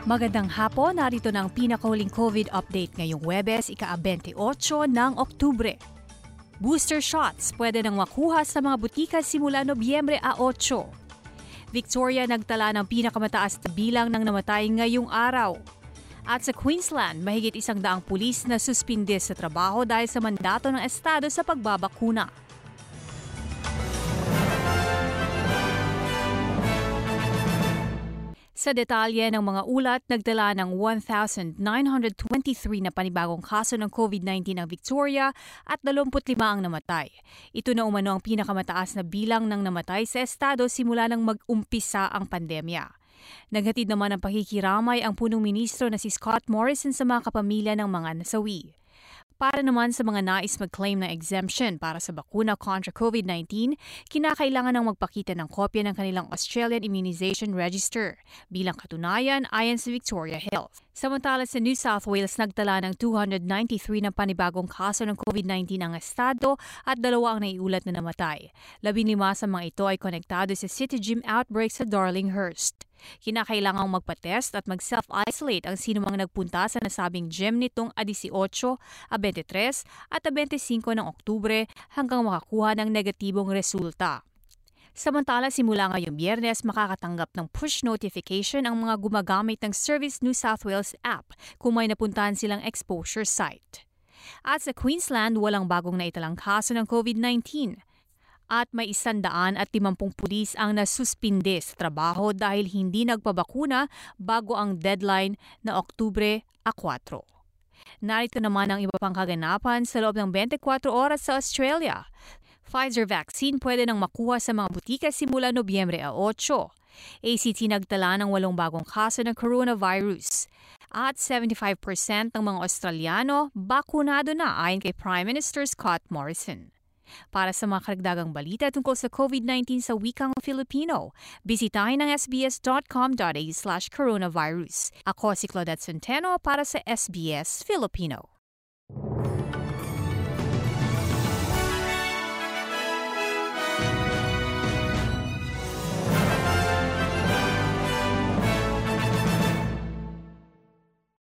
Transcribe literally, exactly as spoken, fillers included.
Magandang hapon, narito ng pinakahuling COVID update ngayong Huwebes, ika-twenty-eight ng Oktubre. Booster shots pwede nang makuha sa mga butika simula Nobyembre eight. Victoria nagtala ng pinakamataas na bilang ng namatay ngayong araw. At sa Queensland, mahigit isang daang pulis na suspinde sa trabaho dahil sa mandato ng estado sa pagbabakuna. Sa detalye ng mga ulat, nagdala ng one thousand nine hundred twenty-three na panibagong kaso ng COVID nineteen ang Victoria at twenty-five ang namatay. Ito na umano ang pinakamataas na bilang ng namatay sa estado simula nang mag-umpisa ang pandemya. Naghatid naman ng pakikiramay ang punong ministro na si Scott Morrison sa mga kapamilya ng mga nasawi. Para naman sa mga nais mag-claim ng exemption para sa bakuna kontra COVID nineteen, kinakailangan ng magpakita ng kopya ng kanilang Australian Immunization Register bilang katunayan ayon sa Victoria Health. Samantala sa New South Wales, nagtala ng two hundred ninety-three na panibagong kaso ng COVID nineteen ang estado at dalawa ang naiulat na namatay. Labinlima sa mga ito ay konektado sa City Gym outbreak sa Darlinghurst. Kinakailangang magpa-test at mag-self-isolate ang sinumang nagpunta sa nasabing gym nitong eighteen, twenty-three at twenty-five ng Oktubre hanggang makakuha ng negatibong resulta. Samantala, simula ngayong Biyernes, makakatanggap ng push notification ang mga gumagamit ng Service New South Wales app kung may napuntahan silang exposure site. At sa Queensland, walang bagong naitalang kaso ng COVID nineteen. At may isandaan at limampung pulis ang nasuspinde sa trabaho dahil hindi nagpabakuna bago ang deadline na Oktubre four. Narito naman ang iba pang kaganapan sa loob ng twenty-four oras sa Australia. Pfizer vaccine pwede nang makuha sa mga butika simula Nobyembre eight. A C T nagtala ng walong bagong kaso ng coronavirus. At seventy-five percent ng mga Australiano bakunado na ayon kay Prime Minister Scott Morrison. Para sa mga karagdagang balita tungkol sa COVID nineteen sa wikang Filipino, bisitahin ang sbs.com.au slash coronavirus. Ako si Claudette Centeno para sa S B S Filipino.